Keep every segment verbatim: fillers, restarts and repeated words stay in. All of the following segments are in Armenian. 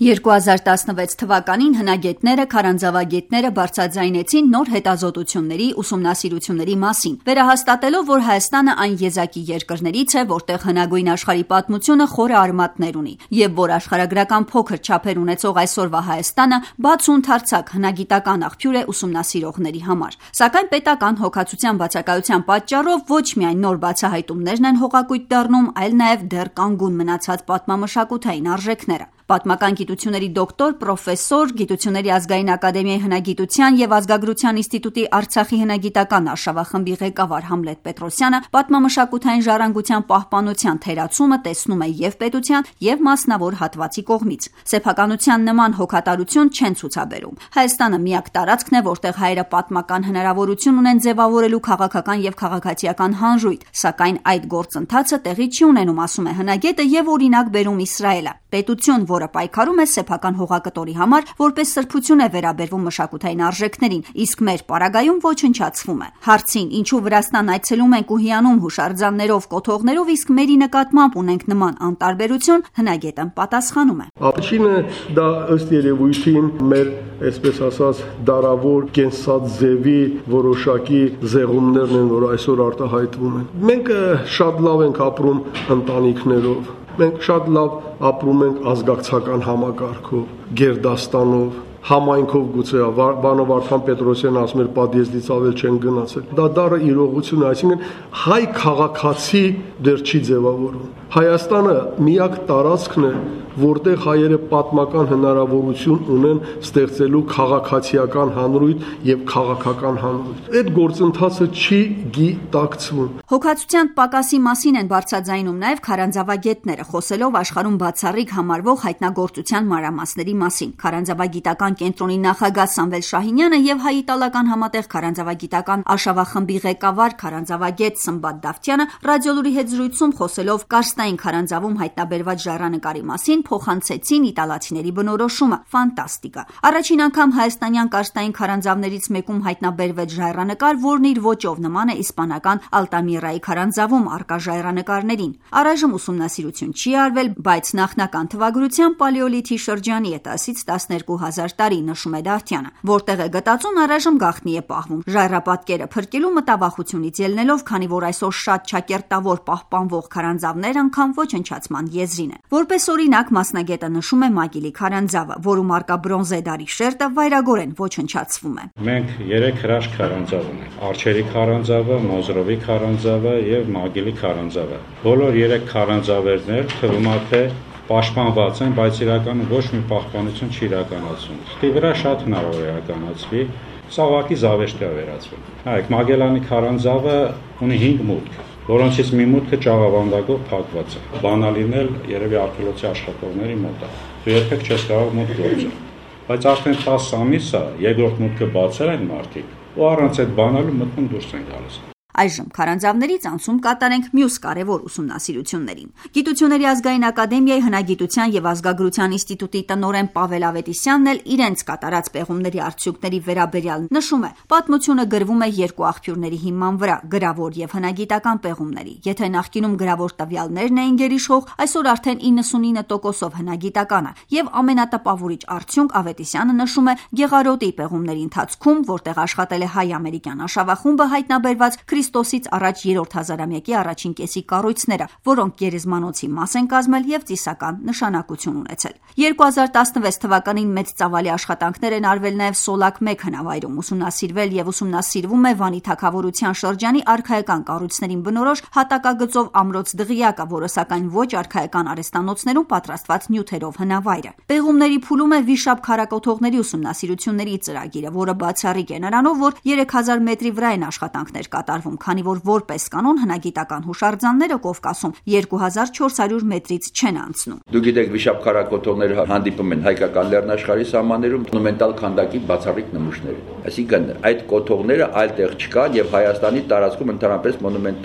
երկու հազար տասնվեց թվականին հնագետները, քարանձավագետները բարձրաձայնեցին նոր հետազոտությունների, ուսումնասիրությունների մասին, վերահաստատելով, որ Հայաստանը այն եզակի երկրներից է, որտեղ հնագույն աշխարհի պատմությունը խորը արմատներ ունի, եւ որ աշխարհագրական փոքր չափեր ունեցող այսօրվա Հայաստանը բաց ու ընդարձակ հնագիտական աղբյուր է ուսումնասիրողների համար։ Սակայն պետական հոգացության բացակայության պատճառով ոչ միայն նոր բացահայտումներն են հողակույտ դառնում, այլ նաեւ դեռ կանգուն մնացած պատմամշակութային արժեքները։ Պատմական գիտությունների դոկտոր, պրոֆեսոր, Գիտությունների ազգային ակադեմիայի հնագիտության եւ ազգագրության ինստիտուտի Արցախի հնագիտական արշավախմբի ղեկավար Համլետ Պետրոսյանը պատմամշակութային ժառանգության պահպանության թերացումը տեսնում է եւ պետության, եւ մասնավոր հատվածի կողմից։ Սեփականության նման հոգատարություն չեն ցուցաբերում։ Հայաստանը միակ տարածքն է, որտեղ հայերը պատմական հնարավորություն ունեն ձևավորելու քաղաքական եւ քաղաքացիական հանրույթ, սակայն այդ գործընթացը տեղի չի ունենում, ասում է հնագետը եւ օրինակ բերում Իսրայելը։ Պետություն, որը պայքարում է սեփական հողակտորի համար, որպես սրբություն է վերաբերվում մշակութային արժեքներին, իսկ մեր պարագայում ոչնչացվում է։ Հարցին, ինչու Վրաստան այցելում ենք ու հիանում հուշարձաններով, կոթողներով, իսկ մերի նկատմամբ ունենք նման անտարբերություն, հնագետը պատասխանում է։ Առաջինը դա ըստ երևույթին մեր, այսպես ասած, դարավոր կենսաձևի որոշակի զեղումներն են, որ այսօր արտահայտվում են։ Մենք շատ լավ ենք ապրում ընտանիքներով։ Մենք շատ լավ ապրում ենք ազգակցական համակարգով, գերդաստանով, համայնքով գուցե բանով Վարդան Պետրոսյանը ասում էր պատիեզդից ավել չեն գնացել։ Դա դառը իրողություն է, այսինքն հայ քաղաքացի դեռ չի ձևավորվում։ Հայաստանը միակ տարածքն է, որտեղ հայերը պատմական հնարավորություն ունեն ստեղծելու քաղաքացիական հանրույթ եւ քաղաքական հանրույթ։ Այդ գործընթացը չի գիտակցվում։ Հոգացության պակասի մասին են բարձրաձայնում նաեւ քարանձավագետները, խոսելով աշխարհում բացառիկ համարվող հայտնագործության մանրամասների մասին։ Քարանձավագիտական կենտրոնի նախագահ Սամվել Շահինյանը եւ հայ-իտալական համատեղ քարանձավագիտական արշավախմբի ղեկավար քարանձավագետ Սմբատ Դավթյանը ռադիոլուրի հետ զրույցում խոսելով կարստային քարանձավում հայտնաբերված ժառանգարի մասին փոխանցեցին իտալացիների բնորոշումը՝ ֆանտաստիկա։ Առաջին անգամ հայաստանյան կարստային քարանձավներից մեկում հայտնաբերվեց ժայռանկար, որն իր ոճով նման է իսպանական Ալտամիրայի քարանձավում առկա ժայռանկարներին։ Առայժմ ուսումնասիրություն չի արվել, բայց նախնական թվագրությամբ պալեոլիթի շրջանի է տասից տասներկու հազար տարի, նշում է Դավթյանը, որտեղ է գտածուն առայժմ գաղտնի է պահվում։ Ժայռապատկերը փրկելու մտավախությունից ելնելով, քանի որ այսօր շատ ճակերտավոր պահպանվող քարանձավներ անգամ ոչնչացման եզրին է։ Որպես օրինակ մասնագետը նշում է Մագիլի քարանձավը, որում առկա բրոնզե դարի շերտը վայրագորեն ոչնչացվում է։ Մենք երեք հրաշք քարանձավ ունենք՝ Արջերի քարանձավը, Մոզրովի քարանձավը եւ Մագիլի քարանձավը։ Բոլոր երեք քարանձավերն էլ թվում է թե պաշտպանված են, բայց իրականում ոչ մի պահպանություն չի իրականացվում։ Ստի վրա շատ հնարավոր է իրականացվի, սա ուղղակի զավեշտի է վերածվում։ Հայք Մագելանի քարանձավը ունի հինգ մուտք, որոնցից մի մուտքը ճաղավանդակով փակված է։ Բանալին էլ երևի արգելոցի աշխատողների մոտ է։ Դու երբեք չես կարող մուտք գործել։ Բայց արդեն տասը ամիս է, երկրորդ մուտքը բացել են մարդիկ, ու առանց այդ բանալու մտնում դուրս են գալիս։ Այժմ քարանձավներից անցում կատարենք մյուս կարևոր ուսումնասիրություններին։ Գիտությունների ազգային ակադեմիայի հնագիտության եւ ազգագրության ինստիտուտի տնօրեն Պավել Ավետիսյանն էլ իրենց կատարած պեղումների արդյունքների վերաբերյալ նշում է. պատմությունը գրվում է երկու աղբյուրների հիման վրա՝ գրավոր եւ հնագիտական պեղումների։ Եթե նախկինում գրավոր տվյալներն էին գերիշխող, այսօր արդեն իննսունինը տոկոսով հնագիտականը, եւ ամենատպավորիչ արդյունք Ավետիսյանը նշում է Գեղարոտի պեղումների ընթացքում, որտեղ աշխատել է հայ-ամերիկյան արշավախումբը, հայտնաբերված Քրիստոսից առաջ երրորդ հազարամյակի առաջին կեսի կառույցները, որոնք գերեզմանոցի մաս են կազմել եւ ծիսական նշանակություն ունեցել։ երկու հազար տասնվեց թվականին մեծ ծավալի աշխատանքներ են արվել նաեւ Սոլակ մեկ հնավայրում, ուսումնասիրվել եւ ուսումնասիրվում է Վանի թագավորության շրջանի արքայական կառույցներին բնորոշ հատակագծով ամրոց դղիակը, որը սակայն ոչ արքայական արհեստանոցներում պատրաստված նյութերով հնավայրը։ Պեղումների փուլում է վիշապ քարակոթողների ուսումնասիրությունների ծրագիրը, որը բացառիկ է նրանով, որ երեք հազար մետրի վրա են աշխատանքներ կատարվում, քանի որ որպես կանոն հնագիտական հուշարձանները Կովկասում երկու հազար չորս հարյուր մետրից չեն անցնում։ Դուք գիտեք, վիշապ քարակոթողները հանդիպում են հայկական լեռնաշխարհի սահմաններում մոնումենտալ քանդակի բացառիկ նմուշներ։ Այսինքն այդ կոթողները այլ տեղ չկան եւ Հայաստանի տարածքում ընդհանրապես մոնումենտալ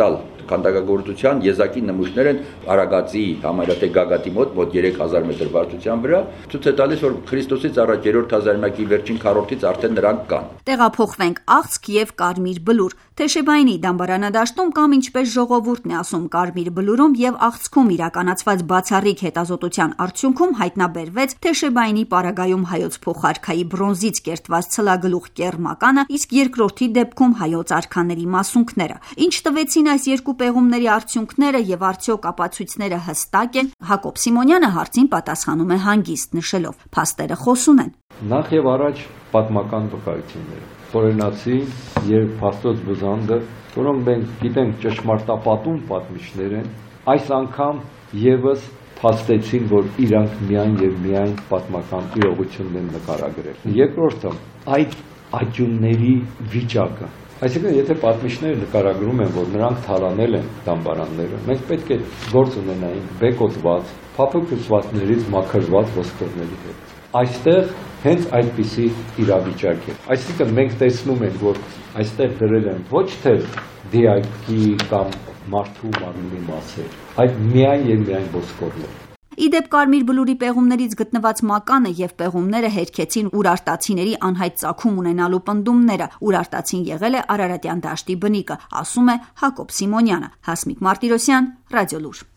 քանդակագործության եզակի նմուշներ են Արագածի համարյա թե Գագաթի մոտ մոտ երեք հազար մետր բարձրության վրա, ցույց է տալիս, որ Քրիստոսից առաջ երրորդ հազարամյակի վերջին քառորդից արդեն նրանք կան։ Տեղափոխվենք Աղցք եւ Կարմիր Բլուր։ Թեշեբայինի դամբարանադաշտում կամ ինչպես ժողովուրդն է ասում Կարմիր Բլուրում եւ Աղցքում իրականացված բացառիկ հետազոտության արդյունքում հայտնաբերվեց Թեշեբայինի պարագայում հայոց փոխարքայի բրոնզից կերտված ցլագլուխ կեռմականը, իսկ երկրորդի դեպքում հայոց արքաների մասունքները։ Ինչ տվեցին այս երկու պեղումների արդյունքները եւ արդյոք ապացույցները հստակ են, Հակոբ Սիմոնյանը հարցին պատասխանում է հանգիստ նշելով. փաստերը խոսուն են։ Նախ եւ առաջ պատմական վկայությունները, Ֆորենացի եւ Փաստոց Բուզանդը, որոնք մենք գիտենք ճշմարտապատում պատմիչներ են, այս անգամ եւս փաստեցին, որ իրանք միայն եւ միայն պատմական իրողությունն են նկարագրել։ Երկրորդը, այդ աճյունների վիճակը։ Այսինքն, եթե պատմիչները նկարագրում են, որ նրանք թալանել են դամբարանները, մենք պետք է գործ ունենայինք բեկոտված, փափուկ հյուսվածքներից մաքրված ոսկորների հետ։ Այստեղ հենց այդպիսի իրավիճակ է։ Այսինքն մենք տեսնում ենք, որ այստեղ դրել են ոչ թե դիակի կամ մարդու մարմնի մասեր, այլ միայն եւ միայն ոսկորներ։ Իդեպ Կարմիր Բլուրի պեղումներից գտնված մականը եւ պեղումները հերքեցին ուրարտացիների անհայտ ծագում ունենալու պնդումները։ Ուրարտացին եղել է Արարատյան դաշտի բնիկը, ասում է Հակոբ Սիմոնյանը։ Հասմիկ Մարտիրոսյան, Ռադիոլուր։